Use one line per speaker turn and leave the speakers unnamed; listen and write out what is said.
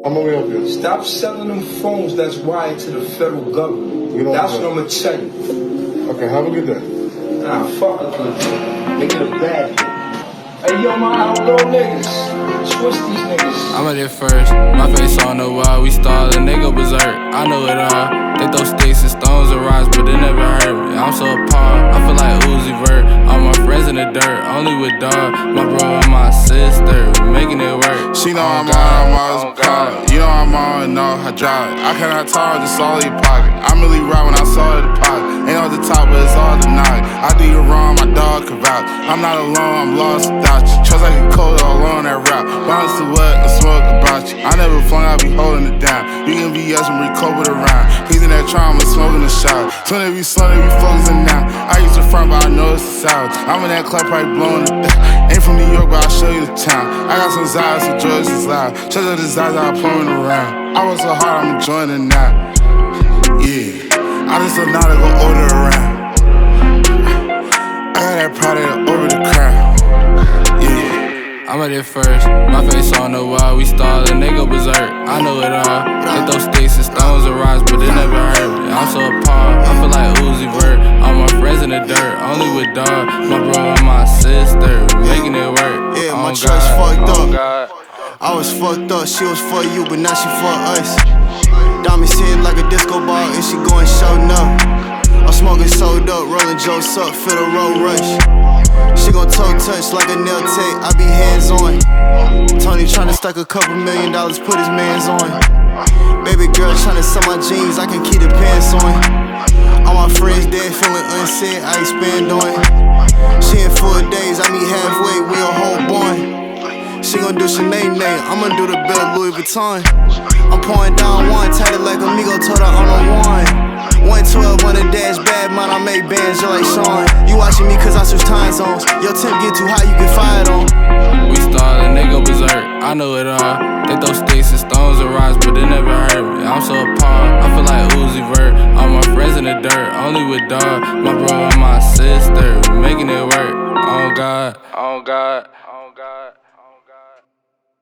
I'ma help you.
Stop selling them phones that's wired to the federal government. That's what I'm gonna tell you.
Okay, have a good day.
Nah, fuck a good day. Make it a bad day. Hey, yo, my outlaw niggas. Switch these niggas.
I'm at it first. My face on the wall. We start a nigga berserk. I know it all. They throw sticks and stones and rocks, but it never hurt me. I'm so appalled. I feel like Uzi Vert. All my friends in the dirt, only with dog. My bro and my sister, we making it work.
She know I'm always proud. You know I'm on, know I drive it. I cannot talk, just all in your pocket. I'm really right when I saw the pocket. Ain't on the top, but it's all the night. I do you wrong, my dog can vouch. I'm not alone, I'm lost without you. Trust like a cold all alone that route. Bounce to what and smoke about you. I never flung, I be holding it down. You can be yes when we cope with around. He's in that trauma, smoking the shot. Soon as we slow, they be focusing now. I used to front, but I know it's the south. I'm in that club, probably blowing it down. Ain't from New York, but I'll show you the town. I got some Zaz, so drugs is loud. Trust up the Zaz, I'm pulling around. I was so hard, I'm enjoying it now. Yeah, I just don't know how to go order around. I got that product over the crown. Yeah.
I'm at it first. My face on the wall. We start a nigga berserk. I know it all. They throw sticks and stones and rocks, but it never hurt me. I'm so appalled. I feel like Uzi Vert. All my friends in the dirt, only with dog. My bro and my sister, we making it work.
Yeah, my trust fucked up. I was fucked up, she was for you, but now she for us. Diamonds hit like a disco ball, and she going showing up. I'm smoking sold up, rolling jokes up, feel the road rush. She gon' toe touch like a nail tech, I be hands on. Tony tryna stack a couple $1 million, put his mans on. Baby girl tryna sell my jeans, I can keep the pants on. All my friends dead, feeling unsaid, I expand on. She in 4 days, I meet halfway, we a whole bond. She gon' do Sinead, I'ma do the belt Louis Vuitton. I'm pouring down one, tatted like amigo, told her on a one. 112 on the dash, bad man, I make bands just like Sean. You watching me cause I switch time zones. Your temp get too high, you get fired on.
We start a nigga berserk, I know it all. They throw sticks and stones and rocks, but it never hurt me. I'm so appalled, I feel like Uzi Vert. All my friends in the dirt, only with dog. My bro and my sister, we making it work. Oh God, oh God.